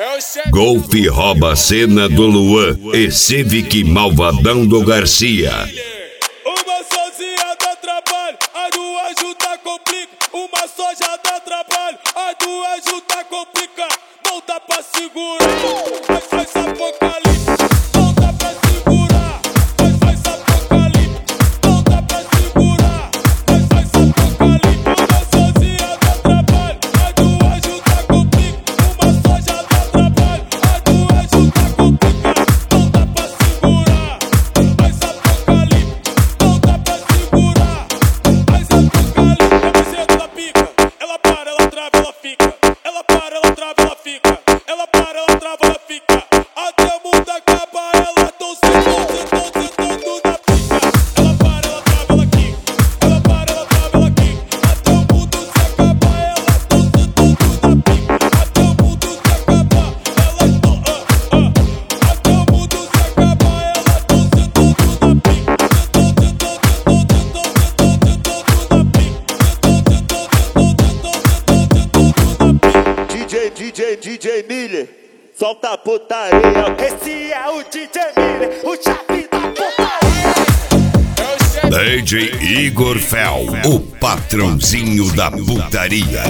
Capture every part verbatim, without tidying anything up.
Golf rouba a cena do Luan e Civic Malvadão do Garcia. Uma sozinha dá trabalho, a duas juntas complica. Uma só já dá trabalho, a duas juntas complica. Não dá pra segurar, mas faz apocalipse. Não dá pra segurar, mas faz apocalipse. Não dá pra segurar, mas faz apocalipse. Uma sozinha dá trabalho, a duas juntas complica. Uma só já dá trabalho, a duas juntas complica. Não dá pra segurar, faz apocalipse. Não dá pra segurar, faz apocalipse. A buceta da pica, ela para, ela trava, ela fica. Ela para, ela trava, ela fica. Ela para, ela trava, ela fica. Até o mundo acaba, ela tão sentando, sentando, sentando na pica. Ela para, ela trava, ela quica. Ela para, ela trava, ela quica. Até o mundo se acaba, ela tão sentando na pica. Até o mundo se acaba, ela tão, ah, ah. Até o mundo se acaba, ela tão sentando na pica. Sentando, sentando, sentando, sentando, sentando na pica. Sentando, sentando, sentando, sentando na pica. D J, D J, D J Miller, solta a putaria. Esse é o D J Miller, o chave da putaria. D J Igor Fel, o patrãozinho da putaria.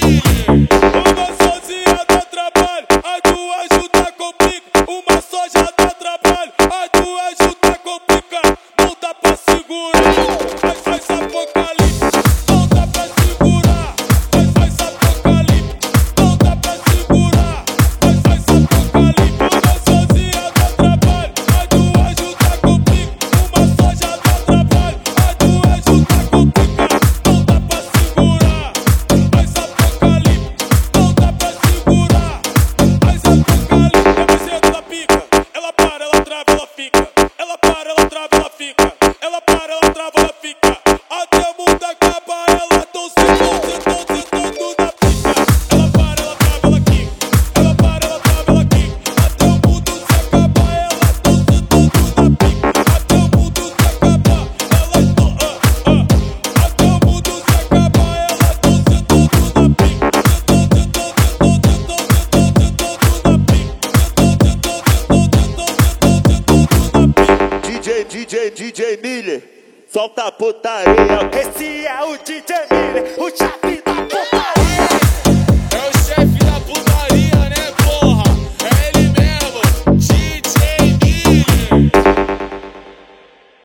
Uma sozinha dá trabalho, a duas juntas complica. Uma só já dá trabalho, a duas juntas complica. Não dá pra segurar, mas faz apocalipse. Não dá pra segurar, mas faz apocalipse. Não dá pra segurar, mas faz apocalipse. Uma sozinha dá trabalho, a duas juntas complica. Uma só já dá trabalho, a duas juntas complica. Não dá pra segurar, faz apocalipse. Não dá pra segurar, faz apocalipse. A buceta da pica, ela para, ela trava, ela fica. Ela para, ela trava, ela fica. Ela para, ela trava, ela fica. Até o mundo acaba, ela tão sentando, sentando, sentando na pica. Ela para, ela trava, ela quica. Ela para, ela trava, ela quica. Até o mundo se acaba, ela tão sentando na pica. Até o mundo se acaba, ela tão, ah, ah. Até o mundo se acaba, ela tão sentando na pica. Sentando, sentando, sentando, sentando, sentando, sentando na pica. Sentando, sentando, sentando, sentando, sentando na pica. D J, D J, D J Miller, solta a putaria. Esse é o D J Miller, o chave da